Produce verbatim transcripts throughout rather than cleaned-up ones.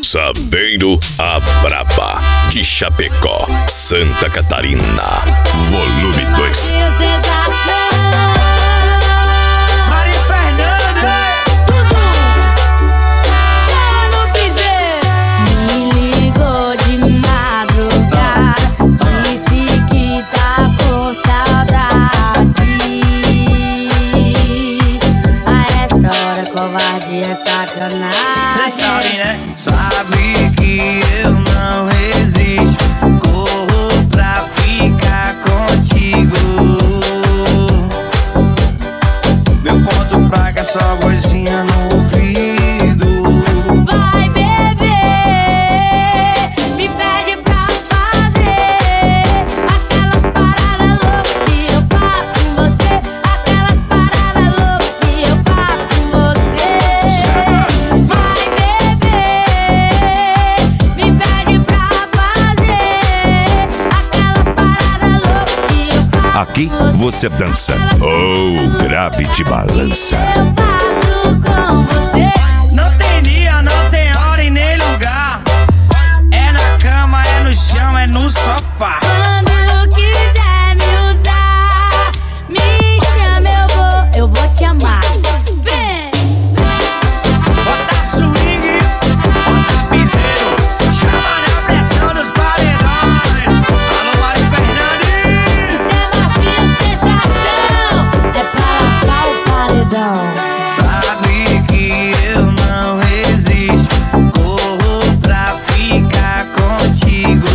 Sabendo a Braba, de Chapecó, Santa Catarina. Volume dois. Cê sabe, né? Sabe que eu não resisto. Corro pra ficar contigo. Meu ponto fraco é só vozinha no ouvido. Vai beber, me pede pra fazer aquelas paradas loucas que eu faço com você. Aquelas paradas loucas que eu faço com você. Vai beber, me pede pra fazer aquelas paradas loucas que eu faço. Aqui você dança ou grave de balança. Eu faço com você. Não tem dia, não tem hora e nem lugar. É na cama, é no chão, é no sofá. Quando quiser me usar, me chama, eu vou, eu vou te amar. Vem! Bota swing, bota piseiro. Chama na pressão dos paredões. Alô, Mari Fernandes. Isso é macio, sensação. É pra lascar o paredão. Sabe que eu não resisto. Corro pra ficar contigo.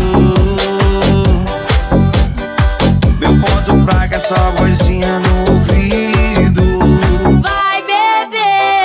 Meu ponto fraco é só vozinha no ouvido. Vai beber,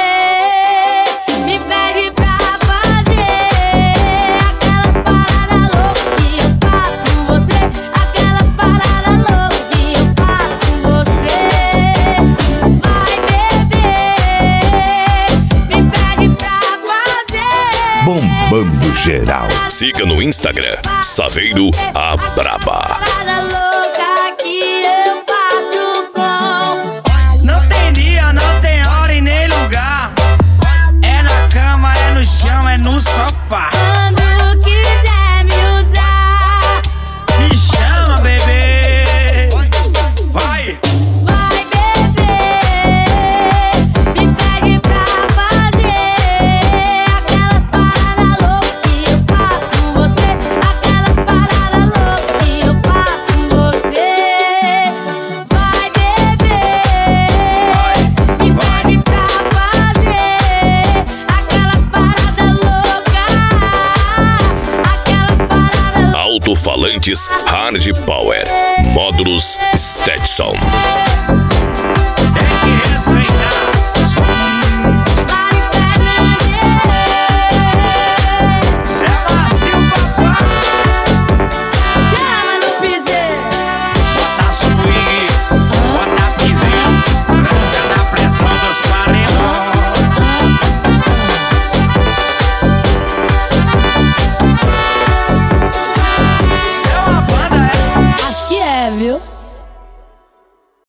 me pede pra fazer aquelas paradas loucas que eu faço com você. Aquelas paradas loucas que eu faço com você. Vai beber, me pede pra fazer. Bombando geral. Siga no Instagram, Saveiro a Braba. Parada louca que eu faço com. Não tem dia, não tem hora e nem lugar. É na cama, é no chão, é no sofá. Quando quiser me usar, Me chama, bebê. Vai. vai beber, me pede pra fazer aquelas paradas loucas que eu faço com você. Aquelas paradas loucas que eu faço com você. Vai beber, me pede pra fazer aquelas paradas loucas. Aquelas paradas. Alto-falantes Hard Power. Módulos Stetson. Tem que respeitar.